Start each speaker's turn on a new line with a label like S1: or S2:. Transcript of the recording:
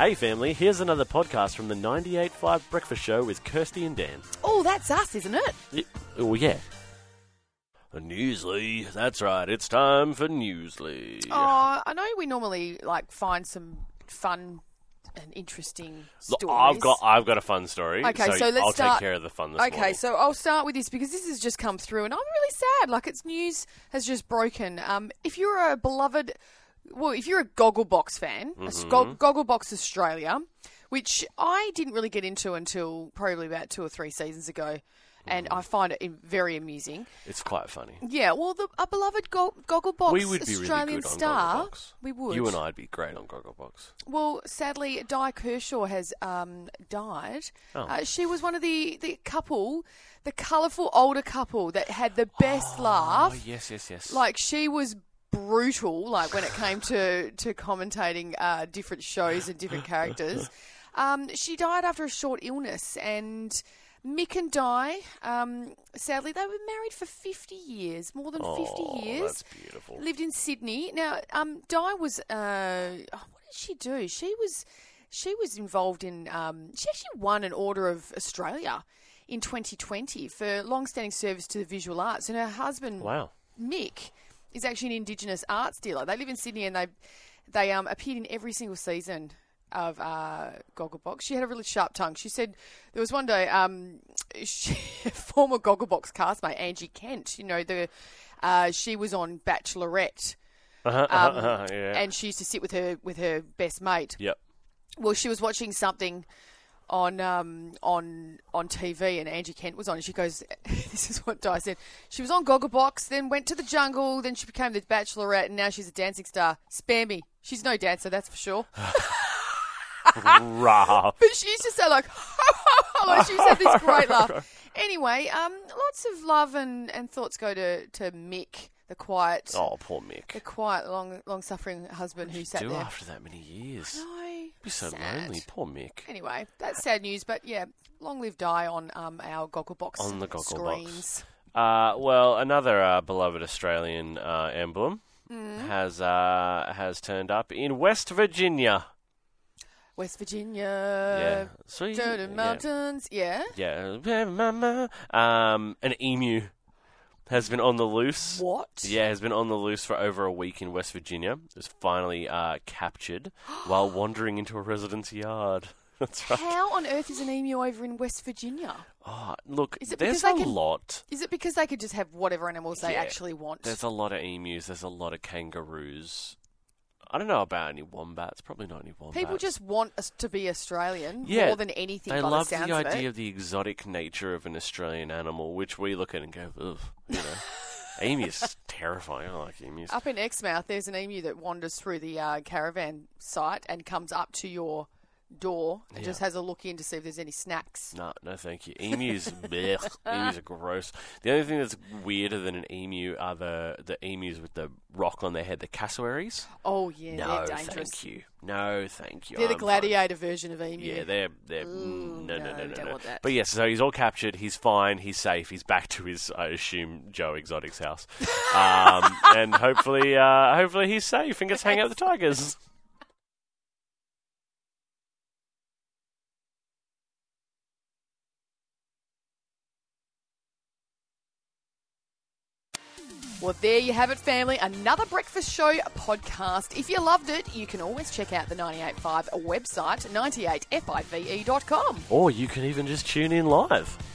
S1: Hey family, here's another podcast from the 98.5 Breakfast Show with Kirsty and Dan.
S2: Oh, that's us, isn't it?
S1: Yeah. Newsly, that's right, it's time for Newsly.
S2: Oh, I know we normally find some fun and interesting stories.
S1: I've got a fun story.
S2: Okay, so let's
S1: I'll
S2: start.
S1: take care of the fun this morning.
S2: Okay, so I'll start with this because this has just come through and I'm really sad. It's news has just broken. If you're a Gogglebox fan, Gogglebox Australia, which I didn't really get into until probably about 2 or 3 seasons ago, and I find it very amusing.
S1: It's quite funny.
S2: Yeah, well, a beloved Gogglebox
S1: We would be
S2: Australian
S1: really good
S2: star,
S1: on Gogglebox.
S2: we would.
S1: You and I'd be great on Gogglebox.
S2: Well, sadly, Di Kershaw has died.
S1: Oh.
S2: She was one of the couple, the colourful older couple that had the best laugh.
S1: Oh, yes.
S2: She was brutal, when it came to commentating different shows and different characters. She died after a short illness, and Mick and Di, sadly, they were married for 50 years, more than 50 years.
S1: That's beautiful.
S2: Lived in Sydney. Now, Di was, what did she do? She was involved in, she actually won an Order of Australia in 2020 for long-standing service to the visual arts. And her husband, Mick, is actually an Indigenous arts dealer. They live in Sydney and they appeared in every single season of Gogglebox. She had a really sharp tongue. She said there was one day former Gogglebox castmate Angie Kent. She was on Bachelorette, and she used to sit with her best mate.
S1: Yep.
S2: Well, she was watching something on TV, and Angie Kent was on, and she goes, "This is what Di said. She was on Gogglebox, then went to the jungle, then she became the Bachelorette, and now she's a dancing star. Spare me. She's no dancer, that's for sure."
S1: Rough.
S2: But she used to say she had this great laugh. Anyway, lots of love and thoughts go to Mick, the quiet.
S1: Oh, poor Mick.
S2: The quiet, long-suffering husband who sat there.
S1: After that many years?
S2: I know.
S1: Be so
S2: sad.
S1: lonely, poor Mick.
S2: Anyway, that's sad news, but yeah, long live Di on our Gogglebox
S1: on the Gogglebox
S2: screens.
S1: Well, another beloved Australian emblem has turned up in West Virginia.
S2: West Virginia.
S1: Yeah. Sweet.
S2: Dirty mountains. Yeah.
S1: Yeah. An emu has been on the loose.
S2: What?
S1: Yeah, has been on the loose for over a week in West Virginia. It was finally captured while wandering into a resident's yard. That's right.
S2: How on earth is an emu over in West Virginia?
S1: Oh, look,
S2: there's
S1: a lot.
S2: Is it because they could just have whatever animals they actually want?
S1: There's a lot of emus. There's a lot of kangaroos. I don't know about any wombats. Probably not any wombats.
S2: People just want us to be Australian more than anything.
S1: They
S2: by
S1: love
S2: the sounds
S1: the
S2: of
S1: idea
S2: it.
S1: of the exotic nature of an Australian animal, which we look at and go, ugh, Emu's terrifying. I don't like emus.
S2: Up in Exmouth, there's an emu that wanders through the caravan site and comes up to your door and just has a look in to see if there's any snacks.
S1: No, thank you. Emus, blech. Emus are gross. The only thing that's weirder than an emu are the emus with the rock on their head, the cassowaries.
S2: Oh yeah,
S1: no,
S2: they're dangerous.
S1: Thank you. No, thank you.
S2: They're the gladiator version of emu.
S1: Yeah, they're
S2: Ooh,
S1: no.
S2: Don't want that.
S1: But yes, so he's all captured. He's fine. He's safe. He's back to his, I assume, Joe Exotic's house, and hopefully he's safe and gets to hang out with the tigers.
S2: Well, there you have it, family. Another Breakfast Show podcast. If you loved it, you can always check out the 98.5 website, 98five.com.
S1: Or you can even just tune in live.